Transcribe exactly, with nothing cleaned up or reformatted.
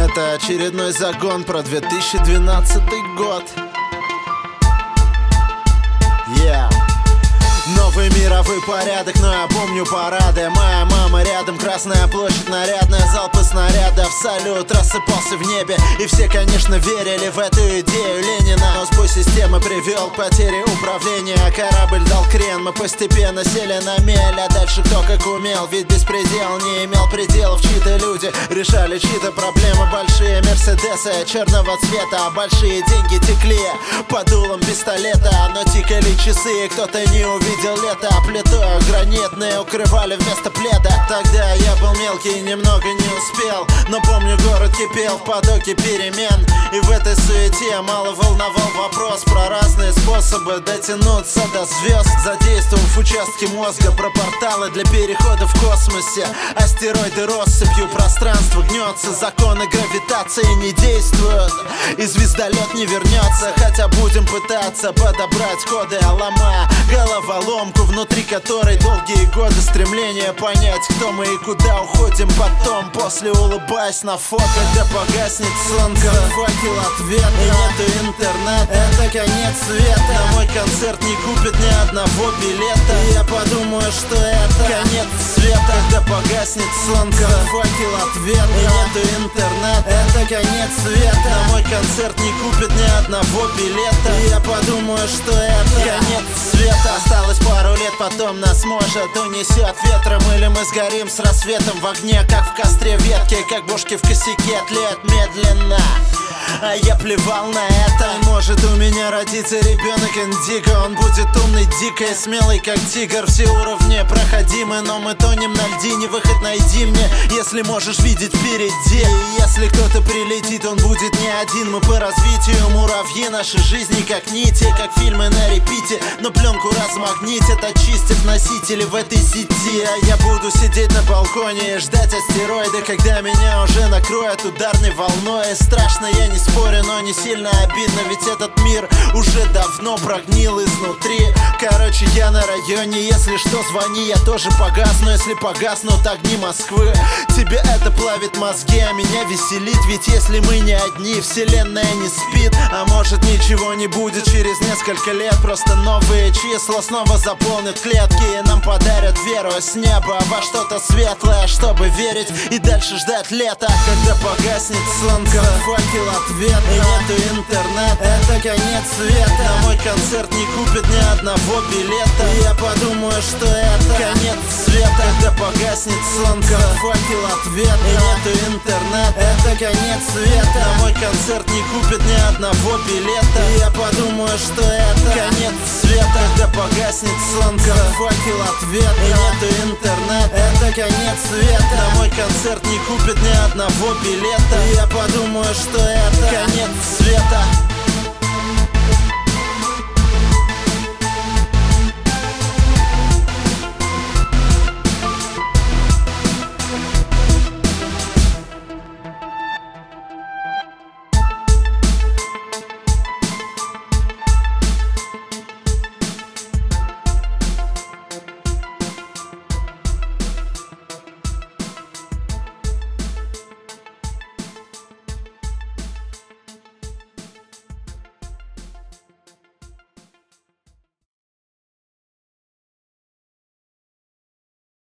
Это очередной загон про две тысячи двенадцатый год. Yeah. Новый мировой порядок, но я помню парады. Моя мама рядом, Красная площадь нарядная, залпы снарядов, салют рассыпался в небе. И все, конечно, верили в эту идею Ленина. Но сбой системы привел к потере управления. Корабль дал крен, мы постепенно сели на мель. А дальше кто как умел, ведь беспредел не имел пределов. Чьи-то люди решали чьи-то проблемы. Большие мерседесы черного цвета, а большие деньги текли по дулам пистолета. Но тикали часы, и кто-то не увидел лето, а плитой гранитные укрывали вместо пледа. Тогда я был мелкий и немного не успел, но помню, город кипел в потоке перемен. И в этой суете мало волновал вопрос про разные способы дотянуться до звезд, задействовав участки мозга про порталы для перехода в космосе. Астероиды россыпью, пространство гнется, законы гравитации не действуют, и звездолет не вернется. Хотя будем пытаться подобрать коды, ломая головоломку, внутри которой долгие годы стремления понять, кто мы и куда уходим потом. После улыбаясь на фото, когда погаснет солнце, факел ответа, и нету интернета, это конец света. На мой концерт не купит ни одного билета, и я подумаю, что это конец света. Когда погаснет солнце, факел ответа, и нету интернета, это конец света. На мой концерт не купит ни одного билета, и я подумаю, что это конец света. Осталось пару лет, потом нас может унесет ветром, или мы сгорим с рассветом в огне, как в костре ветки, как бошки в косяке тлеют медленно. А я плевал на это. Может у меня родится ребенок индиго, он будет умный, дико и смелый, как тигр. Все уровни проходимы, но мы тонем на льдине. Выход найди мне, если можешь видеть впереди. И если кто-то прилетит, он будет не один. Мы по развитию муравьи, наши жизни как нити, как фильмы на репите. Но пленку размагнитят, очистив носители в этой сети. А я буду сидеть на балконе и ждать астероиды, когда меня уже накроют ударной волной. Страшно, я не спорю, но не сильно обидно, ведь этот мир уже давно прогнил изнутри. Короче, я на районе, если что, звони, я тоже погасну. Если погаснут огни Москвы, тебе это плавит мозги, а меня веселит. Ведь если мы не одни, вселенная не спит. А может ничего не будет через несколько лет, просто новые числа снова заполнят клетки, и нам подарят веру с неба во что-то светлое, чтобы верить и дальше ждать лета. Когда погаснет солнце, факел ответ, и нету интернета, это конец света. На мой концерт не купит ни одного билета, и я подумаю, что это конец света. Когда погаснет солнце, факел ответ, и нету интернета, это конец света. На мой концерт не купит ни одного билета, и я подумаю, что это конец света. Когда погаснет солнце, факел ответ, и нету интернета, это конец света. На мой концерт не купит ни одного билета, и я подумаю, что это конец света.